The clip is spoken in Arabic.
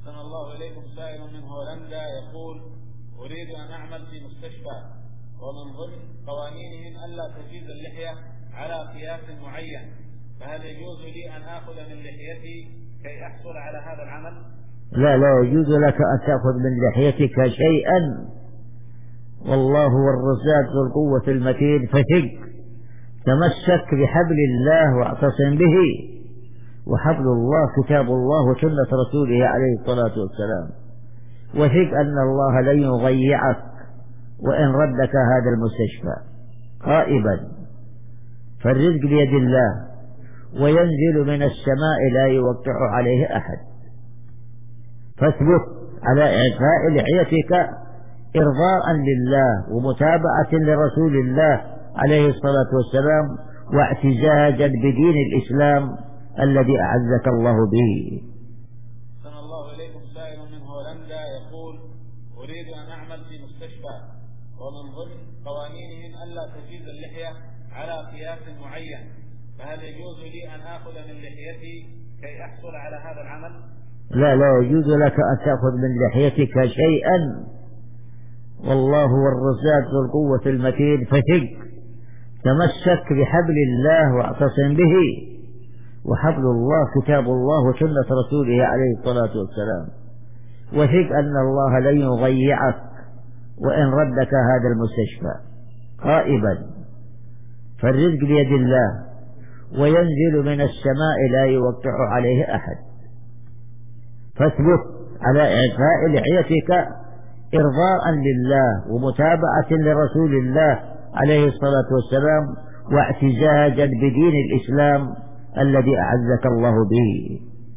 أحسن الله إليكم. سائل من هولندا يقول: أريد أن أعمل في مستشفى، ومن ضمن قوانينهم ألا تجيز اللحية على قياس معين، فهل يجوز لي أن آخذ من لحيتي كي أحصل على هذا العمل؟ لا يجوز لك أن تأخذ من لحيتك شيئا، والله هو الرزاق ذو القوة المتين، فثق، تمسك بحبل الله واعتصم به، وحبل الله كتاب الله وسنة رسوله عليه الصلاة والسلام، وثق أن الله لن يضيعك وإن ردك هذا المستشفى غائبا، فالرزق بيد الله، وينزل من السماء لا يوقع عليه أحد، فاثبت على إعفاء لحيتك إرضاء لله ومتابعة لرسول الله عليه الصلاة والسلام، واعتزازا بدين الإسلام الذي أعزك الله به. أحسن الله إليكم. سائل من هولندا يقول: أريد أن أعمل في مستشفى، ومن ضمن قوانينهم ألا تجيز اللحية على قياس معين، فهل يجوز لي أن آخذ من لحيتي كي أحصل على هذا العمل؟ لا يجوز لك أن تأخذ من لحيتك شيئا، والله هو الرزاق ذو القوة المتين، فثق، تمسك بحبل الله واعتصم به، وحبل الله كتاب الله وسنة رسوله عليه الصلاة والسلام، وثق أن الله لن يضيعك وإن ردك هذا المستشفى غائبا، فالرزق بيد الله، وينزل من السماء لا يوقع عليه أحد، فاثبت على إعفاء لحيتك إرضاء لله ومتابعة لرسول الله عليه الصلاة والسلام، واعتزازا بدين الإسلام الذي أعزك الله به.